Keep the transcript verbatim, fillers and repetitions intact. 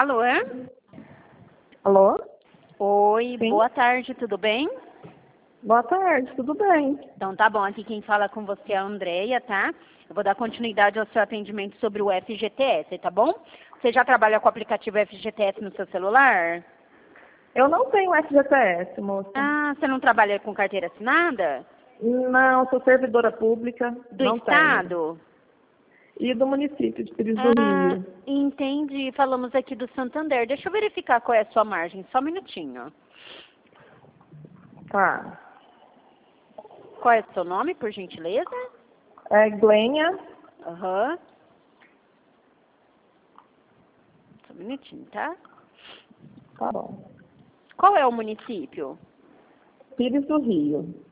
Alô? Alô? Oi, Sim. boa tarde, tudo bem? Boa tarde, tudo bem? Então tá bom, aqui quem fala com você é a Andreia, tá? Eu vou dar continuidade ao seu atendimento sobre o F G T S, tá bom? Você já trabalha com o aplicativo F G T S no seu celular? Eu não tenho F G T S, moça. Ah, você não trabalha com carteira assinada? Não, sou servidora pública, Do não tenho. Estado? E do município de Pires do Ah, Rio. entendi. Falamos aqui do Santander. Deixa eu verificar qual é a sua margem, só um minutinho. Tá. Qual é o seu nome, por gentileza? É Glênia, Aham. Só um minutinho, tá? tá bom. Qual é o município? Pires do Rio.